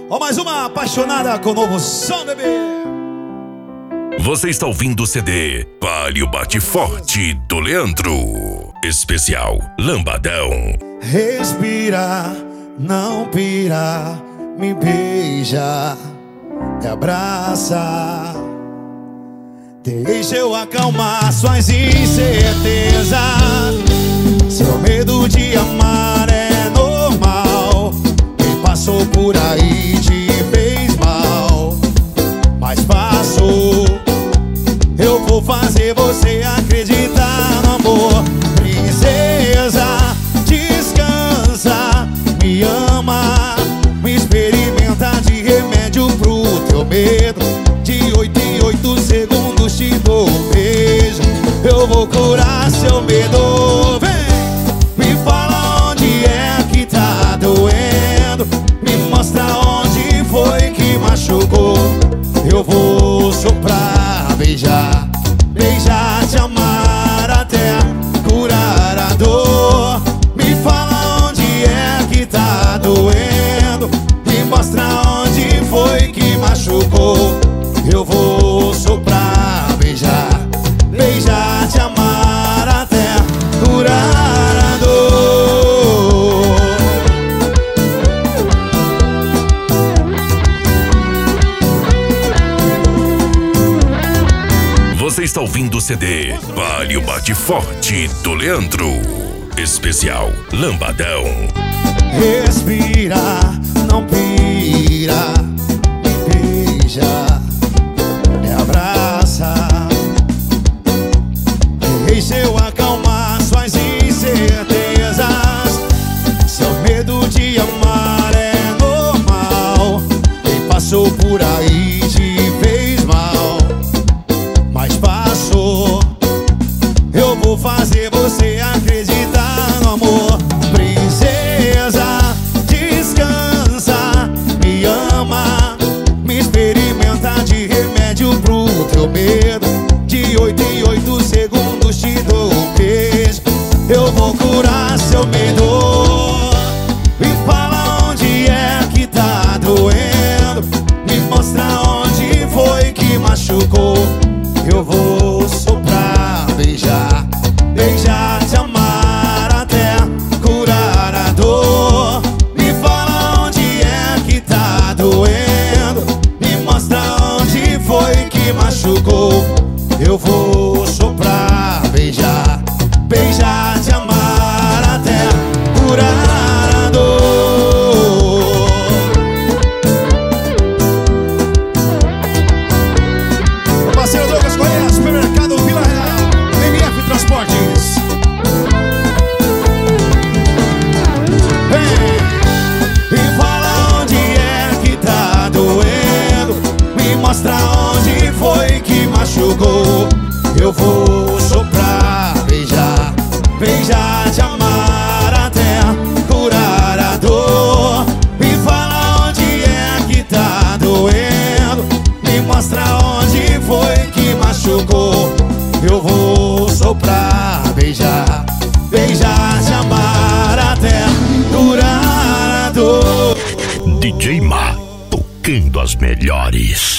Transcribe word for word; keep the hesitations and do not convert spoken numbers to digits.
Ó, mais uma apaixonada com o novo som, bebê. Você está ouvindo o C D Vale o Bate Forte do Leandro. Especial Lambadão. Respira, não pira, me beija, me abraça. Deixa eu acalmar suas incertezas. Seu medo de amar é normal. Quem passou por aí te fez mal, mas passou. Eu vou fazer você acreditar no amor. Princesa, descansa, me ama, me experimenta de remédio pro teu medo. De oito em oito segundos te dou um beijo. Eu vou curar seu medo. Vem, me fala onde é que tá doendo. Me mostra onde foi que machucou. Eu vou soprar, beijar, beijar, te amar até curar a dor. Me fala onde é que tá doendo. Me mostra onde foi que machucou. Eu vou soprar, beijar, beijar, te amar até curar a dor. Você está ouvindo o C D Vale o Bate Forte do Leandro. Especial Lambadão. Respira, não pira, me beija, me abraça. Deixa eu acalmar suas incertezas. Seu medo de amar é normal. Quem passou por aí te fez mal, mas passou. Eu vou fazer você acreditar no amor. Princesa, descansa, me ama, me experimenta de remédio pro teu medo. De oito em oito segundos te dou um beijo. Eu vou curar seu medo. Me fala onde é que tá doendo. Me mostra onde foi que machucou. Eu vou soprar, beijar, beijar, te amar até curar a dor. Me fala onde é que tá doendo. Me mostra onde foi que machucou. Eu vou soprar, beijar, beijar, te amar até curar a dor. Meu parceiro Douglas Correia, Supermercado Vila Real, M F Transportes. Vem, me fala onde é que tá doendo. Me mostra onde foi que machucou. Eu vou soprar, beijar, beijar, te amar até curar a dor. Me fala onde é que tá doendo. Me mostra onde foi que machucou. Eu vou soprar, beijar, beijar, te amar até curar a dor. D J Ma, tocando as melhores.